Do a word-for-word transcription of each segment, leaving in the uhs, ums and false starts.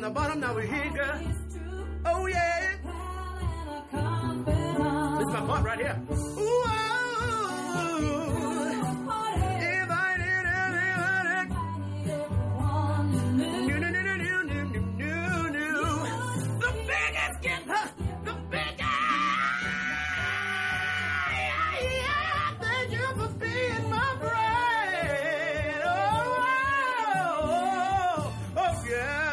the bottom, now we're here, girl. Oh, yeah. This is my part right here. Ooh, oh. If I did everything. No, no, no, no, no, no, no, no. The biggest gift, huh? The biggest. Yeah, thank you for being my friend. Oh, oh, oh,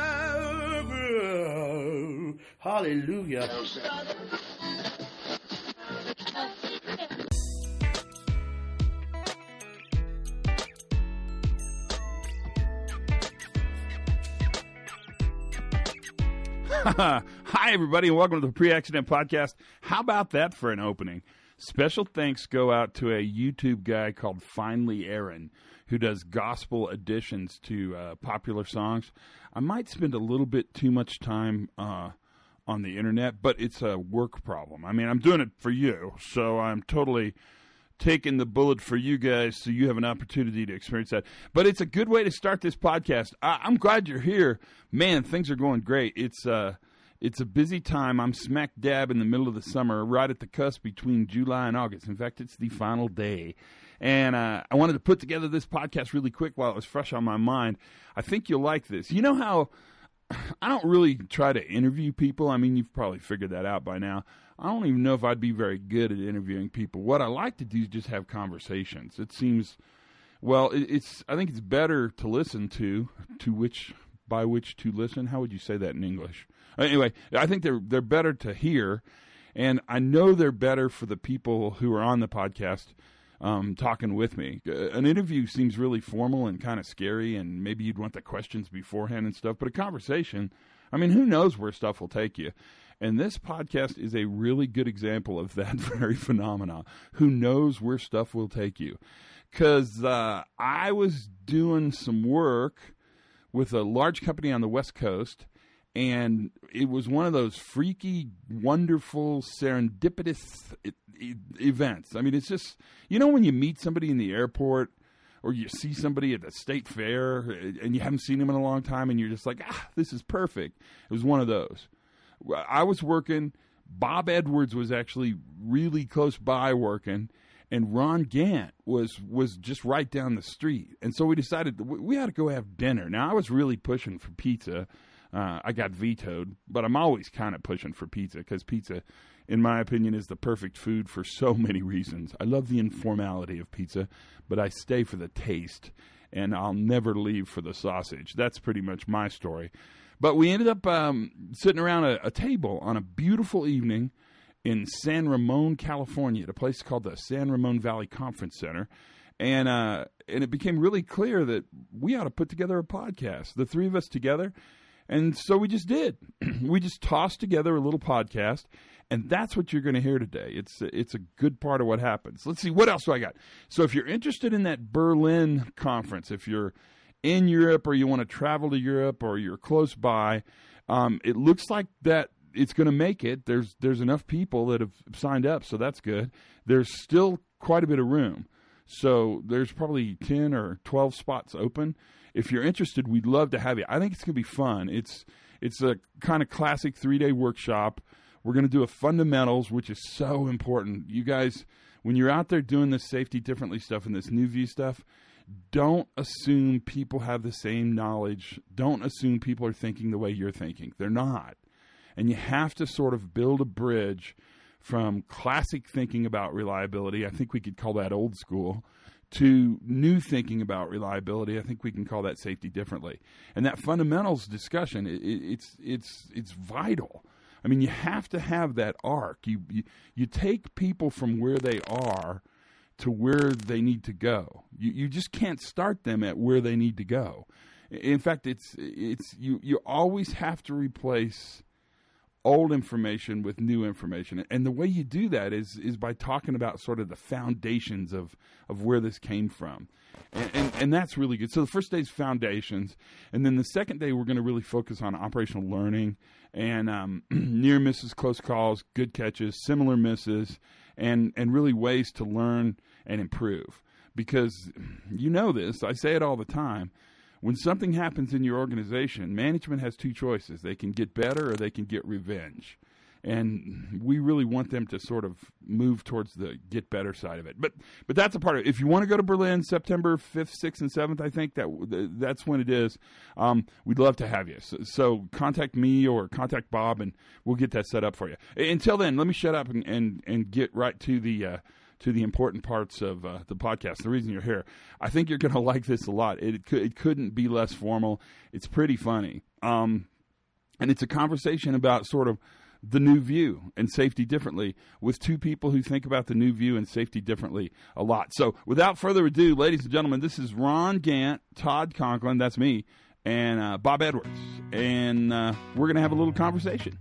yeah. Hallelujah. Hi, everybody, and welcome to the Pre-Accident Podcast. How about that for an opening? Special thanks go out to a YouTube guy called Finally Aaron, who does gospel additions to uh, popular songs. I might spend a little bit too much time uh, on the internet, but it's a work problem. I mean, I'm doing it for you, so I'm totally taking the bullet for you guys so you have an opportunity to experience that. But it's a good way to start this podcast. I- I'm glad you're here. Man, things are going great. It's uh, it's a busy time. I'm smack dab in the middle of the summer, right at the cusp between July and August. In fact, it's the final day. And uh, I wanted to put together this podcast really quick while it was fresh on my mind. I think you'll like this. You know how I don't really try to interview people. I mean, you've probably figured that out by now. I don't even know if I'd be very good at interviewing people. What I like to do is just have conversations. It seems, well, it, it's. I think it's better to listen to, to which, by which to listen. How would you say that in English? Anyway, I think they're they're better to hear, and I know they're better for the people who are on the podcast um, talking with me. Uh, an interview seems really formal and kind of scary, and maybe you'd want the questions beforehand and stuff. But a conversation, I mean, who knows where stuff will take you? And this podcast is a really good example of that very phenomena. Who knows where stuff will take you? Because uh, I was doing some work with a large company on the West Coast, and it was one of those freaky, wonderful, serendipitous e- e- events. I mean, it's just, you know when you meet somebody in the airport or you see somebody at the state fair and you haven't seen them in a long time and you're just like, ah, this is perfect. It was one of those. I was working, Bob Edwards was actually really close by working, and Ron Gant was was just right down the street. And so we decided we had to go have dinner. Now, I was really pushing for pizza. Uh, I got vetoed, but I'm always kind of pushing for pizza because pizza, in my opinion, is the perfect food for so many reasons. I love the informality of pizza, but I stay for the taste, and I'll never leave for the sausage. That's pretty much my story. But we ended up um, sitting around a, a table on a beautiful evening in San Ramon, California, at a place called the San Ramon Valley Conference Center. And uh, and it became really clear that we ought to put together a podcast, the three of us together. And so we just did. We just tossed together a little podcast, and that's what you're going to hear today. It's it's a good part of what happens. Let's see, what else do I got? So if you're interested in that Berlin conference, if you're in Europe or you want to travel to Europe or you're close by, um, it looks like that it's going to make it. There's there's enough people that have signed up, so that's good. There's still quite a bit of room. So there's probably ten or twelve spots open. If you're interested, we'd love to have you. I think it's going to be fun. It's it's a kind of classic three-day workshop. We're going to do a fundamentals, which is so important. You guys, when you're out there doing this safety differently stuff and this New View stuff, don't assume people have the same knowledge. Don't assume people are thinking the way you're thinking. They're not. And you have to sort of build a bridge from classic thinking about reliability, I think we could call that old school, to new thinking about reliability. I think we can call that safety differently. And that fundamentals discussion, it, it's it's it's vital. I mean, you have to have that arc. You, you you take people from where they are to where they need to go. You you just can't start them at where they need to go. In fact, it's it's you you always have to replace old information with new information. And the way you do that is is by talking about sort of the foundations of, of where this came from. And, and and that's really good. So the first day is foundations. And then the second day, we're going to really focus on operational learning and um, near misses, close calls, good catches, similar misses, and, and really ways to learn and improve. Because you know this, I say it all the time, when something happens in your organization, management has two choices. They can get better or they can get revenge. And we really want them to sort of move towards the get better side of it. But but that's a part of it. If you want to go to Berlin, September fifth, sixth, and seventh, I think that that's when it is. Um, we'd love to have you. So, so contact me or contact Bob, and we'll get that set up for you. Until then, let me shut up and, and, and get right to the uh, to the important parts of uh, the podcast. The reason you're here, I think you're going to like this a lot. It, it, it couldn't be less formal. It's pretty funny. Um, and it's a conversation about sort of the new view and safety differently with two people who think about the new view and safety differently a lot. So without further ado, ladies and gentlemen, this is Ron Gant, Todd Conklin, that's me, and uh, Bob Edwards. And uh, we're going to have a little conversation.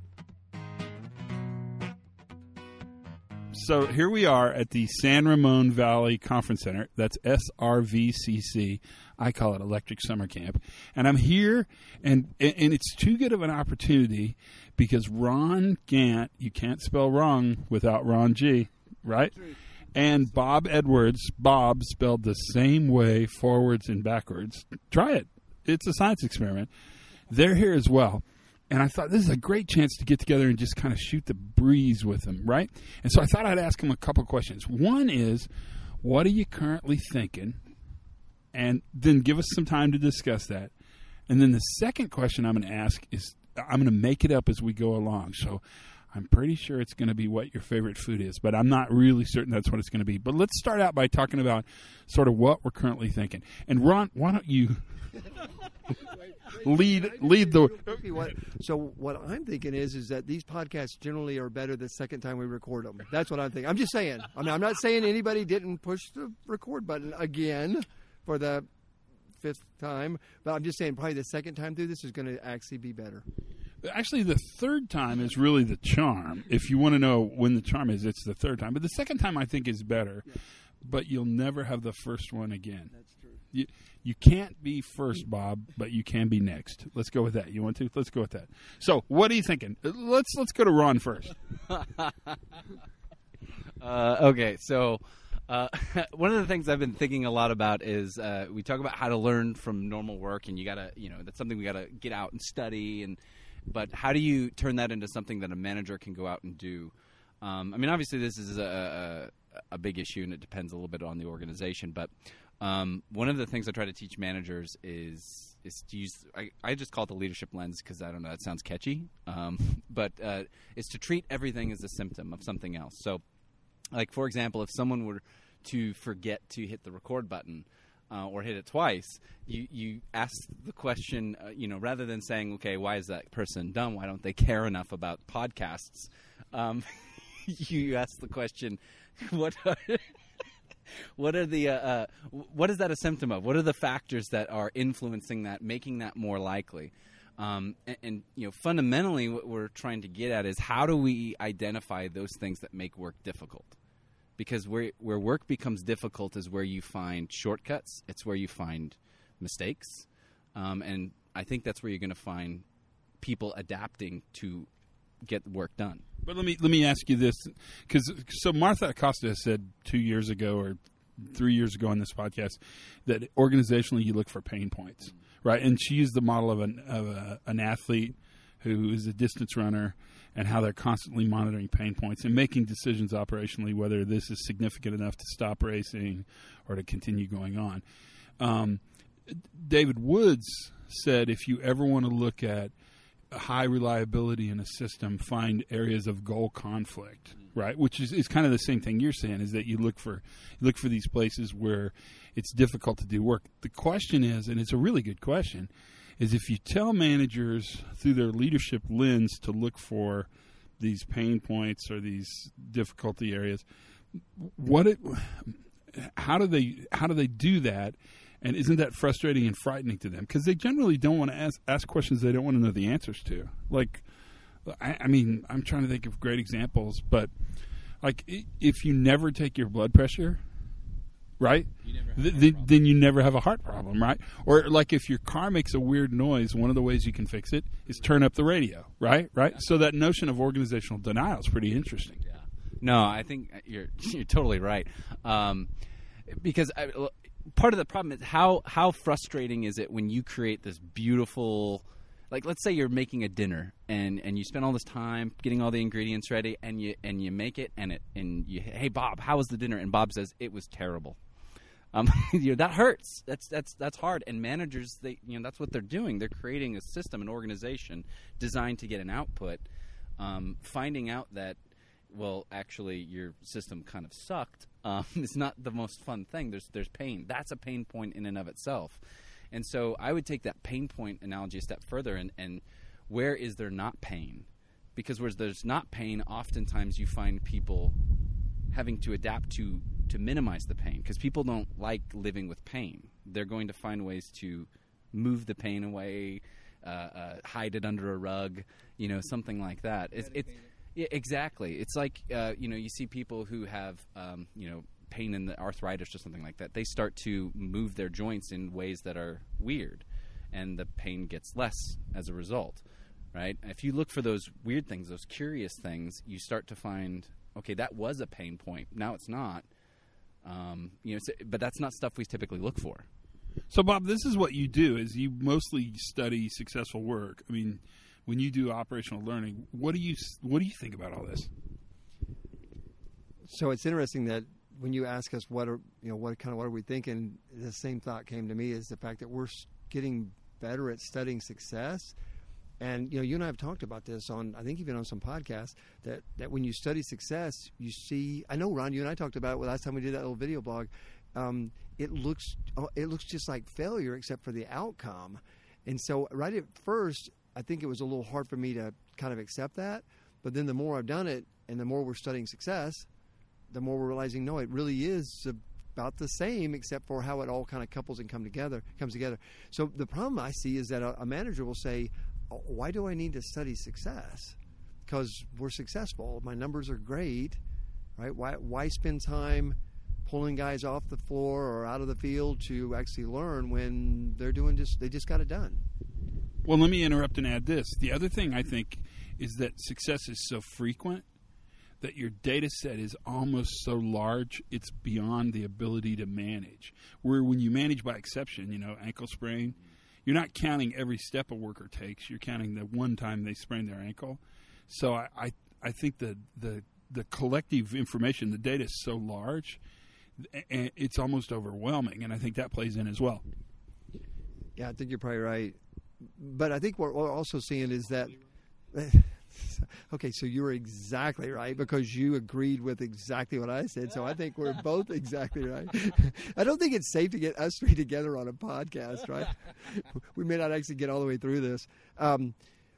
So here we are at the San Ramon Valley Conference Center. That's S R V C C. I call it Electric Summer Camp. And I'm here, and and it's too good of an opportunity because Ron Gant, you can't spell wrong without Ron G, right? And Bob Edwards, Bob spelled the same way, forwards and backwards. Try it. It's a science experiment. They're here as well. And I thought this is a great chance to get together and just kind of shoot the breeze with them, right? And so I thought I'd ask them a couple questions. One is, what are you currently thinking? And then give us some time to discuss that. And then the second question I'm going to ask is, I'm going to make it up as we go along. So I'm pretty sure it's going to be what your favorite food is, but I'm not really certain that's what it's going to be. But let's start out by talking about sort of what we're currently thinking. And Ron, why don't you lead lead the... So what I'm thinking is is that these podcasts generally are better the second time we record them. That's what I'm thinking. I'm just saying. I mean, I'm not saying anybody didn't push the record button again for the fifth time, but I'm just saying probably the second time through this is going to actually be better. Actually, the third time is really the charm. If you want to know when the charm is, it's the third time. But the second time, I think, is better. Yeah. But you'll never have the first one again. That's true. You, you can't be first, Bob, but you can be next. Let's go with that. You want to? Let's go with that. So, what are you thinking? Let's let's go to Ron first. uh, okay, so uh, one of the things I've been thinking a lot about is uh, we talk about how to learn from normal work, and you gotta, you know, that's something we gotta get out and study. And but how do you turn that into something that a manager can go out and do? Um, I mean, obviously, this is a, a, a big issue, and it depends a little bit on the organization, but. Um, one of the things I try to teach managers is is to use I, I just call it the leadership lens because I don't know, that sounds catchy, um, but uh, is to treat everything as a symptom of something else. So, like for example, if someone were to forget to hit the record button uh, or hit it twice, you you ask the question, uh, you know, rather than saying, okay, why is that person dumb? Why don't they care enough about podcasts? Um, you ask the question, what are What are the uh, uh, what is that a symptom of? What are the factors that are influencing that, making that more likely? Um, and, and you know, fundamentally, what we're trying to get at is how do we identify those things that make work difficult? Because where where work becomes difficult is where you find shortcuts. It's where you find mistakes, um, and I think that's where you're going to find people adapting to get the work done. But let me let me ask you this, because so Martha Acosta said two years ago or three years ago on this podcast that organizationally you look for pain points, right? And she used the model of an of a, an athlete who is a distance runner and how they're constantly monitoring pain points and making decisions operationally whether this is significant enough to stop racing or to continue going on. Um, David Woods said if you ever want to look at high reliability in a system, find areas of goal conflict, right? Which is, is kind of the same thing you're saying, is that you look for you look for these places where it's difficult to do work. The question is, and it's a really good question, is if you tell managers through their leadership lens to look for these pain points or these difficulty areas, what it, how do they how do they do that? And isn't that frustrating and frightening to them? Because they generally don't want to ask, ask questions they don't want to know the answers to. Like, I, I mean, I'm trying to think of great examples, but like if you never take your blood pressure, right, th- th- then you never have a heart problem, right? Or like if your car makes a weird noise, one of the ways you can fix it is turn up the radio, right? Right. Yeah. So that notion of organizational denial is pretty interesting. Yeah. No, I think you're you're totally right. Um, because I, part of the problem is how how frustrating is it when you create this beautiful, like let's say you're making a dinner and, and you spend all this time getting all the ingredients ready and you and you make it and it and you hey Bob, how was the dinner? And Bob says it was terrible. Um, you know, that hurts. That's that's that's hard. And managers, they you know that's what they're doing. They're creating a system, an organization designed to get an output. Um, finding out that, well, actually your system kind of sucked um, is not the most fun thing. There's there's pain. That's a pain point in and of itself. And so I would take that pain point analogy a step further. And, and where is there not pain? Because where there's not pain, oftentimes you find people having to adapt to to minimize the pain, because people don't like living with pain. They're going to find ways to move the pain away, uh, uh, hide it under a rug, you know, something like that. It's, it's yeah, exactly. It's like uh, you know, you see people who have um, you know pain in the arthritis or something like that. They start to move their joints in ways that are weird, and the pain gets less as a result. Right? If you look for those weird things, those curious things, you start to find, okay, that was a pain point. Now it's not. Um, you know, but that's not stuff we typically look for. So, Bob, this is what you do: is you mostly study successful work. I mean, when you do operational learning, what do you what do you think about all this? So it's interesting that when you ask us what are you know what kind of what are we thinking, the same thought came to me is the fact that we're getting better at studying success. And, you know, you and I have talked about this on, I think even on some podcasts, that, that when you study success, you see, I know, Ron, you and I talked about it last time we did that little video blog. Um, it looks it looks just like failure except for the outcome. And so right at first, I think it was a little hard for me to kind of accept that. But then the more I've done it and the more we're studying success, the more we're realizing, no, it really is about the same except for how it all kind of couples and come together, comes together. So the problem I see is that a, a manager will say, why do I need to study success? Because we're successful. My numbers are great, right? Why why spend time pulling guys off the floor or out of the field to actually learn when they're doing just they just got it done? Well, let me interrupt and add this. The other thing I think is that success is so frequent that your data set is almost so large it's beyond the ability to manage. Where when you manage by exception, you know, ankle sprain, you're not counting every step a worker takes. You're counting the one time they sprain their ankle. So I, I, I think the, the the collective information, the data is so large, and it's almost overwhelming, and I think that plays in as well. Yeah, I think you're probably right. But I think what we're also seeing is that okay, so you were exactly right because you agreed with exactly what I said. So I think we're both exactly right. I don't think it's safe to get us three together on a podcast, right? We may not actually get all the way through this. Um,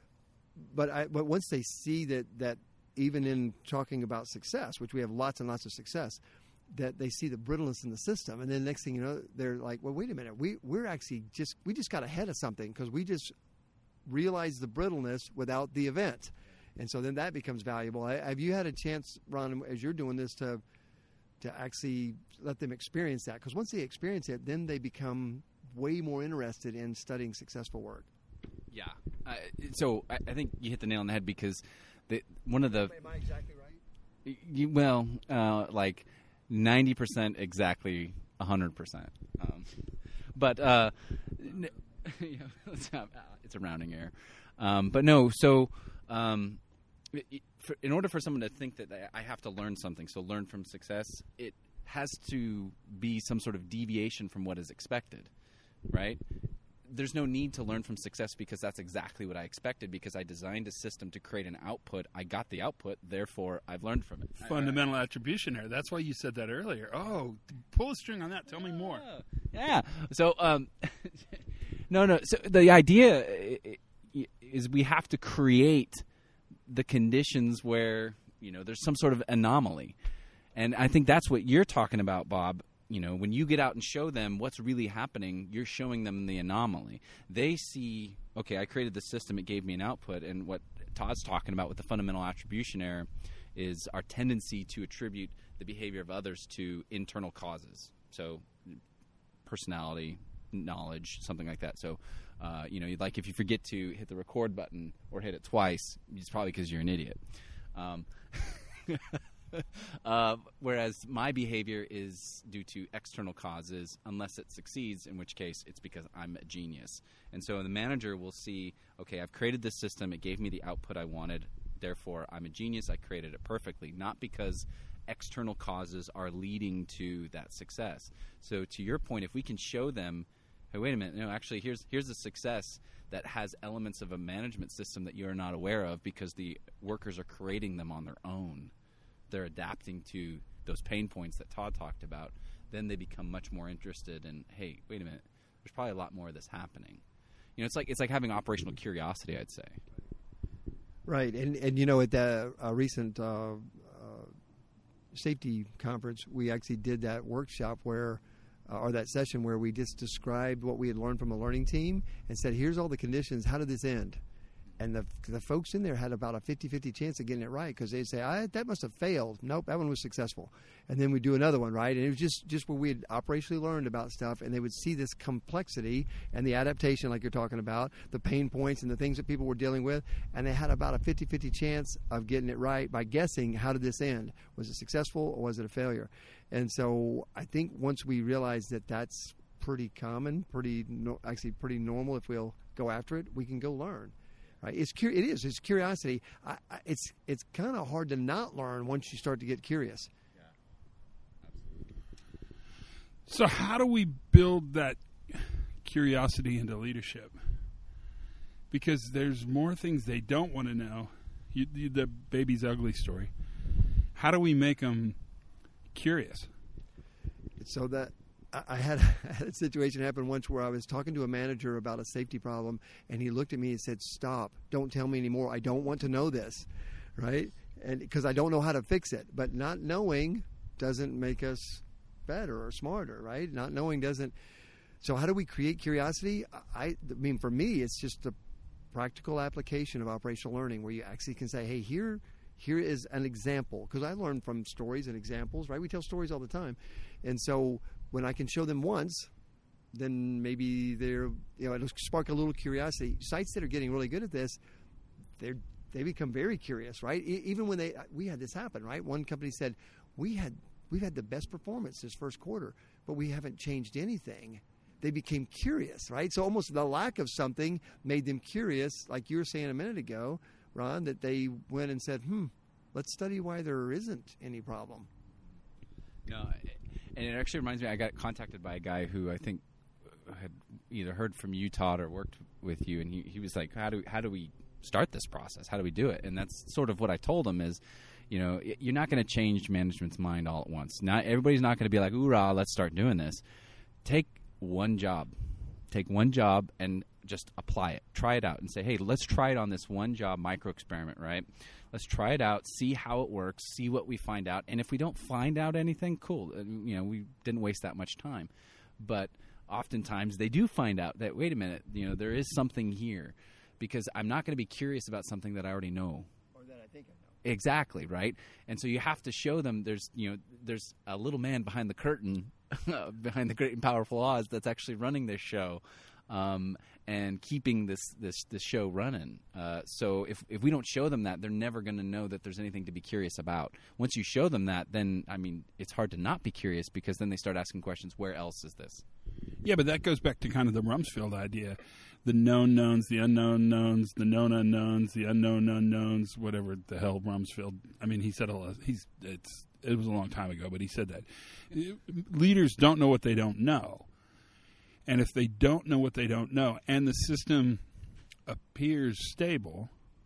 but I, but once they see that, that even in talking about success, which we have lots and lots of success, that they see the brittleness in the system. And then next thing you know, they're like, well, wait a minute. We, we're actually just, we just got ahead of something because we just realized the brittleness without the event. And so then that becomes valuable. Have you had a chance, Ron, as you're doing this, to to actually let them experience that? Because once they experience it, then they become way more interested in studying successful work. Yeah. Uh, so I, I think you hit the nail on the head because the, one of the... Am I exactly right? You, well, uh, like ninety percent exactly one hundred percent. Um, but uh, n- it's a rounding error. Um, but no, so... Um, for, in order for someone to think that I have to learn something, so learn from success, it has to be some sort of deviation from what is expected, right? There's no need to learn from success because that's exactly what I expected because I designed a system to create an output. I got the output, therefore I've learned from it. Fundamental attribution error. That's why you said that earlier. Oh, pull a string on that. Tell me more. Yeah. So, um, no, no. So the idea is we have to create the conditions where, you know, there's some sort of anomaly. And I think that's what you're talking about, Bob. You know, when you get out and show them what's really happening, you're showing them the anomaly. They see, okay, I created the system, it gave me an output, and what Todd's talking about with the fundamental attribution error is our tendency to attribute the behavior of others to internal causes. So personality, knowledge, something like that. So, uh, you know, like if you forget to hit the record button or hit it twice, it's probably because you're an idiot. Um, uh, whereas my behavior is due to external causes, unless it succeeds, in which case it's because I'm a genius. And so the manager will see, okay, I've created this system. It gave me the output I wanted. Therefore, I'm a genius. I created it perfectly, not because external causes are leading to that success. So to your point, if we can show them, hey, wait a minute, no, actually, here's here's a success that has elements of a management system that you're not aware of because the workers are creating them on their own. They're adapting to those pain points that Todd talked about. Then they become much more interested in, hey, wait a minute, there's probably a lot more of this happening. You know, it's like it's like having operational curiosity, I'd say. Right, and and you know, at the uh, recent uh, uh, safety conference, we actually did that workshop where, uh, or that session where we just described what we had learned from a learning team and said, here's all the conditions, how did this end? And the the folks in there had about a fifty-fifty chance of getting it right because they'd say, I, that must have failed. Nope, that one was successful. And then we'd do another one, right? And it was just, just where we had operationally learned about stuff, and they would see this complexity and the adaptation like you're talking about, the pain points and the things that people were dealing with, and they had about a fifty-fifty chance of getting it right by guessing, how did this end? Was it successful or was it a failure? And so I think once we realize that that's pretty common, pretty no, actually pretty normal if we'll go after it, we can go learn. Right? It's cur- It is. It's curiosity. I, I, it's it's kind of hard to not learn once you start to get curious. Yeah, absolutely. So how do we build that curiosity into leadership? Because there's more things they don't want to know. You, you, the baby's ugly story. How do we make them curious? So that I had, I had a situation happen once where I was talking to a manager about a safety problem, and he looked at me and said, stop, don't tell me anymore. I don't want to know this, right? And because I don't know how to fix it. But not knowing doesn't make us better or smarter, right? Not knowing doesn't. So how do we create curiosity? I, I mean, for me, it's just a practical application of operational learning where you actually can say, hey, here here is an example. Because I learn from stories and examples, right? We tell stories all the time. And so when I can show them once, then maybe they're, you know, it'll spark a little curiosity. Sites that are getting really good at this, they they become very curious, right? E- even when they, we had this happen, right? One company said, we had, we've had the best performance this first quarter, but we haven't changed anything. They became curious, right? So almost the lack of something made them curious, like you were saying a minute ago, Ron, that they went and said, hmm, let's study why there isn't any problem. No, and it actually reminds me, I got contacted by a guy who I think had either heard from you, Todd, or worked with you, and he, he was like, how do how do we start this process? How do we do it? And that's sort of what I told him is, you know, you're not going to change management's mind all at once. Not everybody's not going to be like, hoorah, let's start doing this. Take one job. Take one job and just apply it. Try it out and say, hey, let's try it on this one job micro experiment, right? Let's try it out, see how it works, see what we find out. And if we don't find out anything, cool. You know, we didn't waste that much time. But oftentimes they do find out that, wait a minute, you know, there is something here, because I'm not going to be curious about something that I already know. Or that I think I know. Exactly, right? And so you have to show them there's, you know, there's a little man behind the curtain, behind the great and powerful Oz, that's actually running this show. Um, and keeping this, this, this show running. Uh, so if if we don't show them that, they're never going to know that there's anything to be curious about. Once you show them that, then, I mean, it's hard to not be curious, because then they start asking questions, where else is this? Yeah, but that goes back to kind of the Rumsfeld idea. The known knowns, the unknown knowns, the known unknowns, the unknown unknowns, whatever the hell Rumsfeld. I mean, he said a lot. He's, it's, it was a long time ago, but he said that. Leaders don't know what they don't know. And if they don't know what they don't know, and the system appears stable,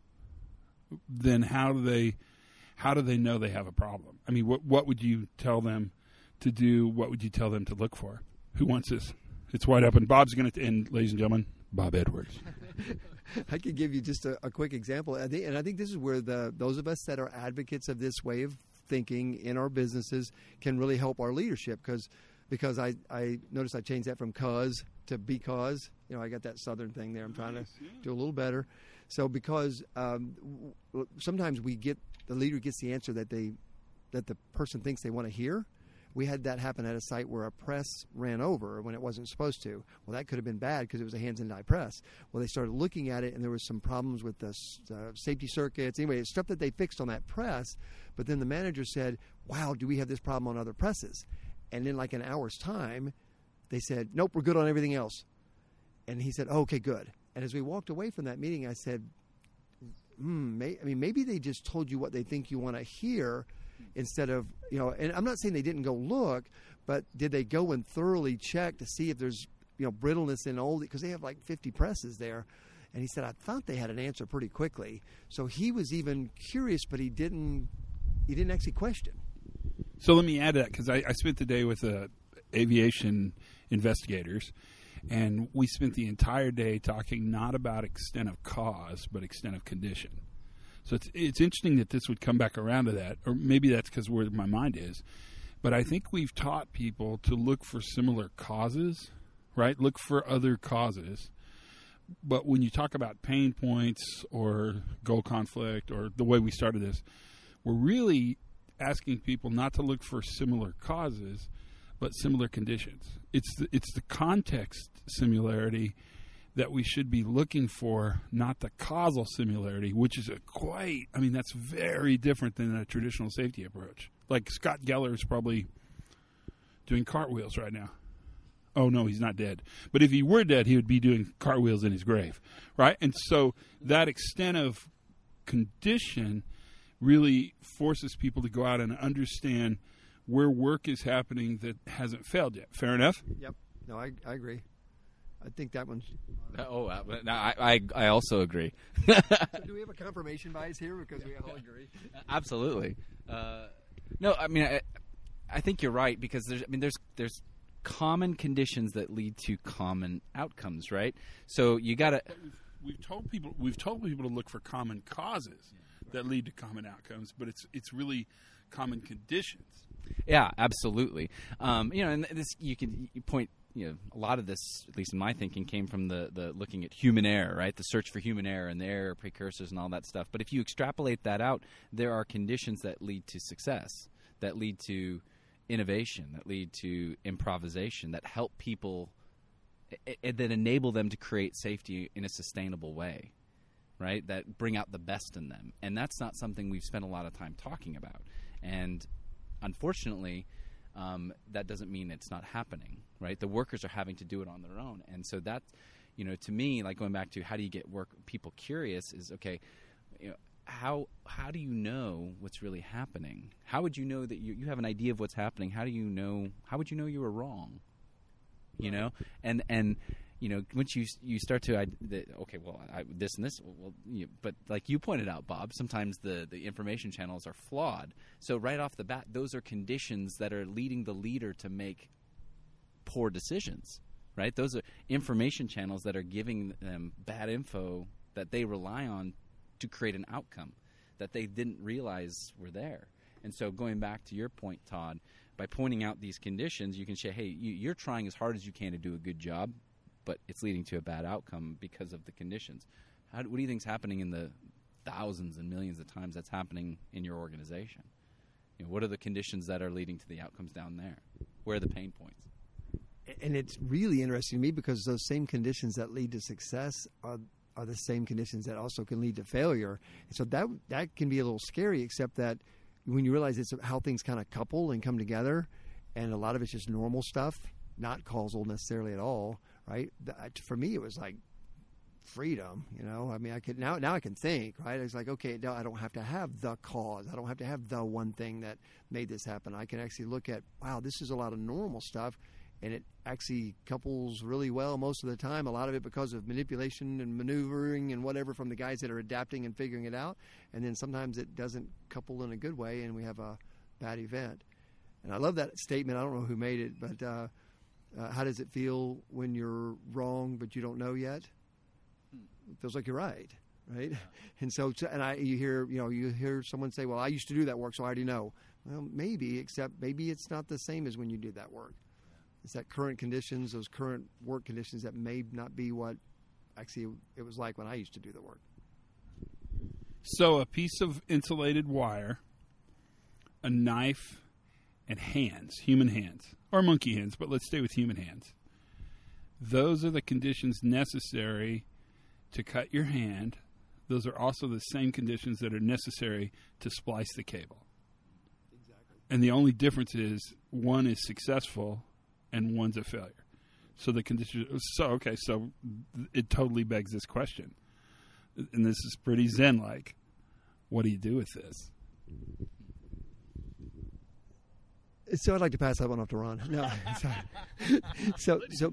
then how do they how do they know they have a problem? I mean, what what would you tell them to do? What would you tell them to look for? Who wants this? It's wide open. Bob's going to end, ladies and gentlemen. Bob Edwards. I could give you just a, a quick example, I think, and I think this is where the those of us that are advocates of this way of thinking in our businesses can really help our leadership, because. Because I, I noticed I changed that from cause to because. You know, I got that southern thing there. I'm trying to do a little better. So because um, w- sometimes we get, the leader gets the answer that they that the person thinks they want to hear, we had that happen at a site where a press ran over when it wasn't supposed to. Well, that could have been bad because it was a hands and die press. Well, they started looking at it, and there was some problems with the uh, safety circuits. Anyway, it's stuff that they fixed on that press. But then the manager said, wow, do we have this problem on other presses? And in like an hour's time, they said, nope, we're good on everything else. And he said, oh, okay, good. And as we walked away from that meeting, I said, hmm, may, I mean, maybe they just told you what they think you want to hear instead of, you know, and I'm not saying they didn't go look, but did they go and thoroughly check to see if there's, you know, brittleness in old, because they have like fifty presses there. And he said, I thought they had an answer pretty quickly. So he was even curious, but he didn't, he didn't actually question. So let me add to that, because I, I spent the day with uh, aviation investigators, and we spent the entire day talking not about extent of cause, but extent of condition. So it's it's interesting that this would come back around to that, or maybe that's because where my mind is. But I think we've taught people to look for similar causes, right? Look for other causes. But when you talk about pain points or goal conflict or the way we started this, we're really asking people not to look for similar causes, but similar conditions. It's the, it's the context similarity that we should be looking for, not the causal similarity, which is a quite, I mean, that's very different than a traditional safety approach. Like Scott Geller is probably doing cartwheels right now. Oh, no, he's not dead. But if he were dead, he would be doing cartwheels in his grave, right? And so that extent of condition really forces people to go out and understand where work is happening that hasn't failed yet. Fair enough? Yep. No, I, I agree. I think that one's... Oh, uh, no, I, I I also agree. So do we have a confirmation bias here because we all agree? Absolutely. Uh, no, I mean, I, I think you're right, because there's, I mean, there's there's common conditions that lead to common outcomes, right? So you got to... We've, we've told people we've told people to look for common causes that lead to common outcomes, but it's it's really common conditions. Yeah, absolutely. Um, you know, and this you can you point. You know, a lot of this, at least in my thinking, came from the, the looking at human error, right? The search for human error and the error precursors and all that stuff. But if you extrapolate that out, there are conditions that lead to success, that lead to innovation, that lead to improvisation, that help people, I- I- that enable them to create safety in a sustainable way, right? That bring out the best in them. And that's not something we've spent a lot of time talking about. And unfortunately, um, that doesn't mean it's not happening, right? The workers are having to do it on their own. And so that, you know, to me, like going back to how do you get work people curious is, okay, you know, how how do you know what's really happening? How would you know that you, you have an idea of what's happening? How do you know, how would you know you were wrong? You know? And, and you know, once you you start to, I, the, okay, well, I, this and this, well, you, but like you pointed out, Bob, sometimes the, the information channels are flawed. So right off the bat, those are conditions that are leading the leader to make poor decisions, right? Those are information channels that are giving them bad info that they rely on to create an outcome that they didn't realize were there. And so going back to your point, Todd, by pointing out these conditions, you can say, hey, you, you're trying as hard as you can to do a good job, but it's leading to a bad outcome because of the conditions. How, what do you think is happening in the thousands and millions of times that's happening in your organization? You know, what are the conditions that are leading to the outcomes down there? Where are the pain points? And it's really interesting to me because those same conditions that lead to success are are the same conditions that also can lead to failure. And so that that can be a little scary, except that when you realize it's how things kind of couple and come together, and a lot of it's just normal stuff, not causal necessarily at all, right? That, for me, it was like freedom, you know? I mean, I could now now I can think, right? It's like, okay, I don't have to have the cause. I don't have to have the one thing that made this happen. I can actually look at, wow, this is a lot of normal stuff, and it actually couples really well most of the time, a lot of it because of manipulation and maneuvering and whatever from the guys that are adapting and figuring it out. And then sometimes it doesn't couple in a good way, and we have a bad event. And I love that statement. I don't know who made it, but uh, uh, how does it feel when you're wrong but you don't know yet? It feels like you're right, right? Yeah. And so, and I, you hear, you know, you hear someone say, "Well, I used to do that work, so I already know." Well, maybe, except maybe it's not the same as when you did that work. It's that current conditions, those current work conditions that may not be what actually it was like when I used to do the work. So a piece of insulated wire, a knife, and hands, human hands, or monkey hands, but let's stay with human hands. Those are the conditions necessary to cut your hand. Those are also the same conditions that are necessary to splice the cable. Exactly. And the only difference is one is successful and one's a failure. So the condition. So okay. So it totally begs this question, and this is pretty Zen-like. What do you do with this? So I'd like to pass that one off to Ron. No, so so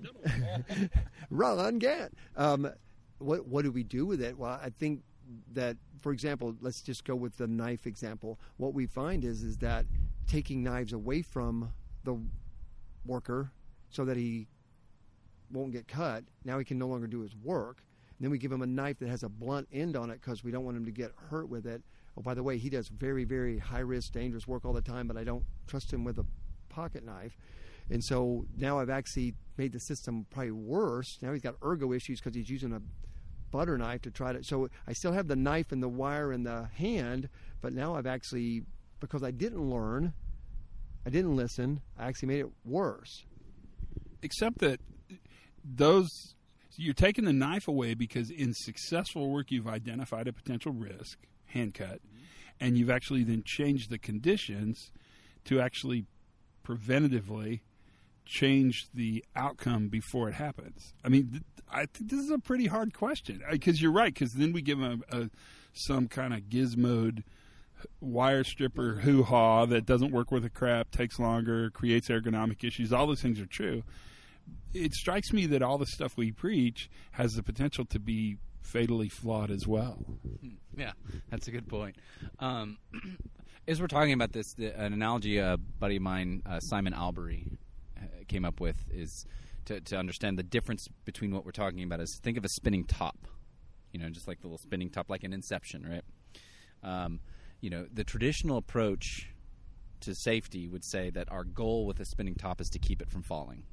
Ron Gant. Um, what what do we do with it? Well, I think that, for example, let's just go with the knife example. What we find is is that taking knives away from the worker so that he won't get cut. Now he can no longer do his work. And then we give him a knife that has a blunt end on it because we don't want him to get hurt with it. Oh, by the way, he does very, very high-risk, dangerous work all the time, but I don't trust him with a pocket knife. And so now I've actually made the system probably worse. Now he's got ergo issues because he's using a butter knife to try to... So I still have the knife and the wire in the hand, but now I've actually, because I didn't learn, I didn't listen, I actually made it worse. Except that those... You're taking the knife away because in successful work you've identified a potential risk, hand cut, and you've actually then changed the conditions to actually preventatively change the outcome before it happens. I mean, th- I think this is a pretty hard question because you're right, because then we give them a, a, some kind of gizmoed wire stripper hoo-ha that doesn't work worth a crap, takes longer, creates ergonomic issues. All those things are true. It strikes me that all the stuff we preach has the potential to be fatally flawed as well. Yeah, that's a good point. Um, as we're talking about this, the, an analogy a buddy of mine, uh, Simon Albury, uh, came up with is to, to understand the difference between what we're talking about is think of a spinning top, you know, just like the little spinning top, like an Inception, right? Um, you know, the traditional approach to safety would say that our goal with a spinning top is to keep it from falling.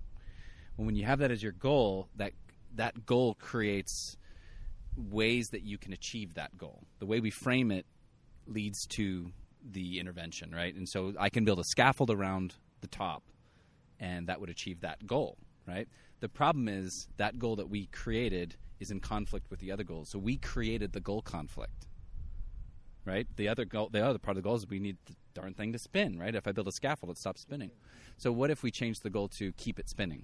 When you have that as your goal, that that goal creates ways that you can achieve that goal. The way we frame it leads to the intervention, right? And so I can build a scaffold around the top, and that would achieve that goal, right? The problem is that goal that we created is in conflict with the other goals. So we created the goal conflict, right? The other goal, the other part of the goal is we need the darn thing to spin, right? If I build a scaffold, it stops spinning. So what if we change the goal to keep it spinning?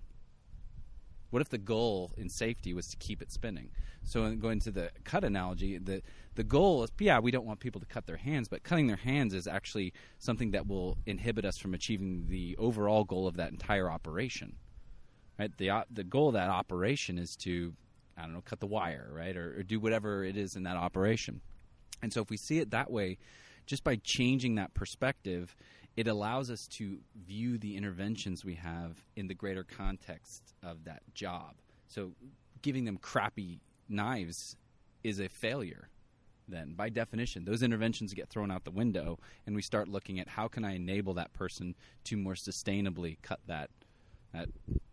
What if the goal in safety was to keep it spinning? So in going to the cut analogy, the, the goal is, yeah, we don't want people to cut their hands, but cutting their hands is actually something that will inhibit us from achieving the overall goal of that entire operation. Right? The uh, the goal of that operation is to, I don't know, cut the wire, right, or, or do whatever it is in that operation. And so if we see it that way, just by changing that perspective, it allows us to view the interventions we have in the greater context of that job. So giving them crappy knives is a failure then. By definition, those interventions get thrown out the window, and we start looking at how can I enable that person to more sustainably cut that, that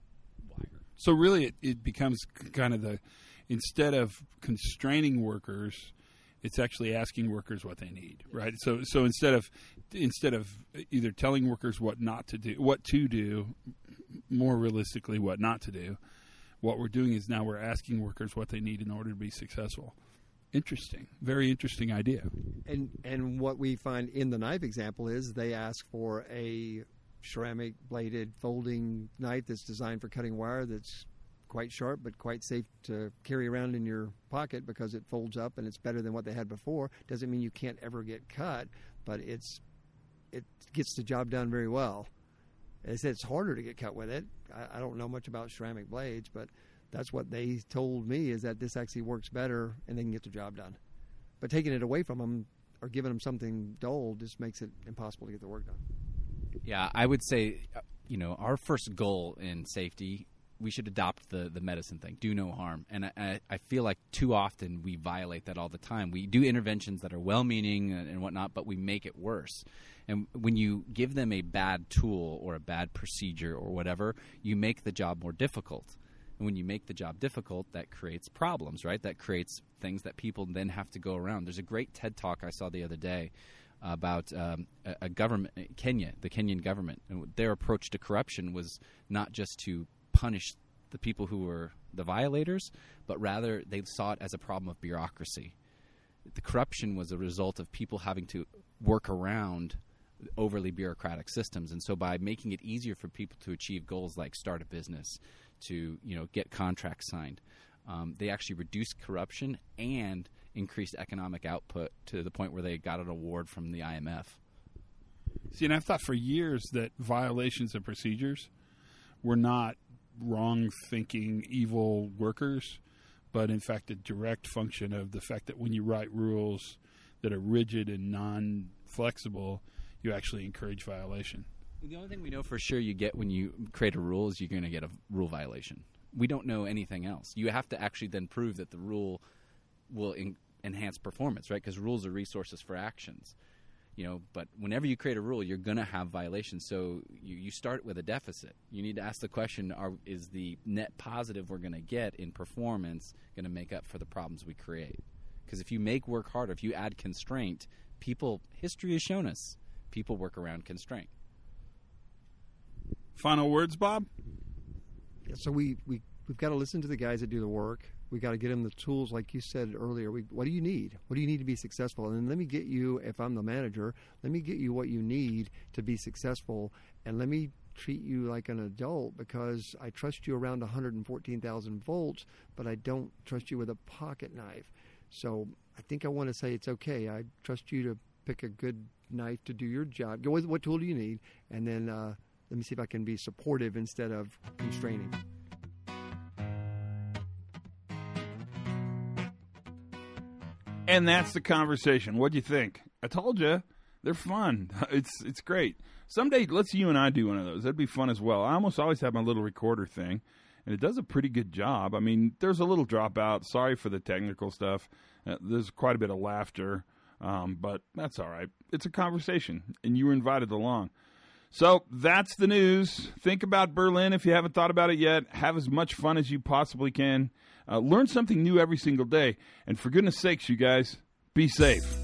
wire. So really it, it becomes kind of the, instead of constraining workers, it's actually asking workers what they need, right? So, so instead of instead of either telling workers what not to do, what to do, more realistically, what not to do, what we're doing is now we're asking workers what they need in order to be successful. Interesting, very interesting idea. And and what we find in the knife example is they ask for a ceramic bladed folding knife that's designed for cutting wire that's quite sharp but quite safe to carry around in your pocket because it folds up and it's better than what they had before. Doesn't mean you can't ever get cut, but it's it gets the job done very well. They said it's harder to get cut with it. I, I don't know much about ceramic blades, but that's what they told me is that this actually works better and they can get the job done. But taking it away from them or giving them something dull just makes it impossible to get the work done. Yeah, I would say, you know, our first goal in safety, we should adopt the, the medicine thing, do no harm. And I, I feel like too often we violate that all the time. We do interventions that are well-meaning and, and whatnot, but we make it worse. And when you give them a bad tool or a bad procedure or whatever, you make the job more difficult. And when you make the job difficult, that creates problems, right? That creates things that people then have to go around. There's a great TED Talk I saw the other day about um, a, a government, Kenya, the Kenyan government, and their approach to corruption was not just to punish the people who were the violators, but rather they saw it as a problem of bureaucracy. The corruption was a result of people having to work around overly bureaucratic systems, and so by making it easier for people to achieve goals like start a business, to you know get contracts signed, um, they actually reduced corruption and increased economic output to the point where they got an award from the I M F. See, and I've thought for years that violations of procedures were not wrong-thinking, evil workers, but in fact a direct function of the fact that when you write rules that are rigid and non-flexible, you actually encourage violation. The only thing we know for sure you get when you create a rule is you're going to get a rule violation. We don't know anything else. You have to actually then prove that the rule will in- enhance performance, right? Because rules are resources for actions. You know, but whenever you create a rule, you're going to have violations. So you, you start with a deficit. You need to ask the question, are, is the net positive we're going to get in performance going to make up for the problems we create? Because if you make work harder, if you add constraint, people, history has shown us, people work around constraint. Final words, Bob? Yeah, so we, we, we've got to listen to the guys that do the work. We got to get them the tools, like you said earlier. We, what do you need? What do you need to be successful? And then let me get you, if I'm the manager, let me get you what you need to be successful, and let me treat you like an adult because I trust you around one hundred fourteen thousand volts, but I don't trust you with a pocket knife. So I think I want to say it's okay. I trust you to pick a good knife to do your job. Go with what tool do you need, and then uh, let me see if I can be supportive instead of constraining. And that's the conversation. What do you think? I told you, they're fun. It's it's great. Someday, let's you and I do one of those. That'd be fun as well. I almost always have my little recorder thing, and it does a pretty good job. I mean, there's a little dropout. Sorry for the technical stuff. Uh, there's quite a bit of laughter, um, but that's all right. It's a conversation, and you were invited along. So that's the news. Think about Berlin if you haven't thought about it yet. Have as much fun as you possibly can. Uh, learn something new every single day. And for goodness sakes, you guys, be safe.